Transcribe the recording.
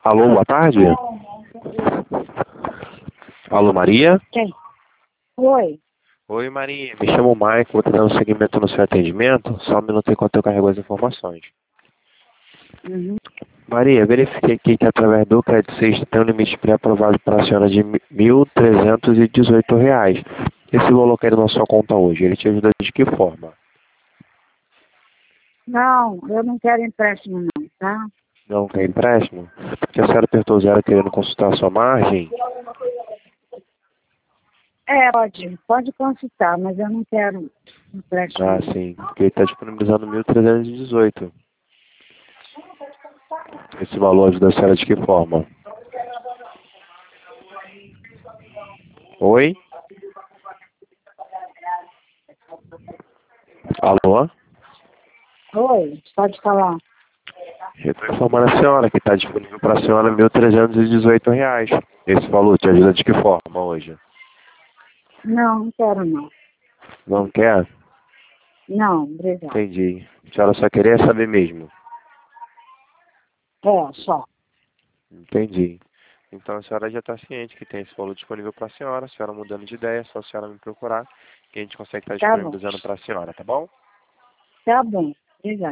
Alô, boa tarde. Alô, Maria? Quem? Oi. Oi, Maria. Me chamo Mike, vou te dando seguimento no seu atendimento. Só um minuto enquanto eu carrego as informações. Uhum. Maria, verifiquei aqui que através do crédito sexta tem um limite pré-aprovado para a senhora de R$ 1.318. Esse valor caiu na sua conta hoje. Ele te ajuda de que forma? Não, eu não quero empréstimo não, tá? Não quer empréstimo? Porque a senhora apertou zero querendo consultar a sua margem? Pode consultar, mas eu não quero empréstimo Ah, não. sim. Porque ele está disponibilizando 1.318. Esse valor ajuda a senhora de que forma? Oi? Alô? Oi, pode falar. Eu estou informando a senhora que está disponível para a senhora R$ 1.318. Esse valor te ajuda de que forma hoje? Não, não quero não. Não quer? Não, obrigada. Entendi. A senhora só queria saber mesmo. Só. Entendi. Então a senhora já está ciente que tem esse valor disponível para a senhora mudando de ideia, é só a senhora me procurar que a gente consegue estar Tá bom. disponibilizando para a senhora, tá bom? Tá bom. Obrigada.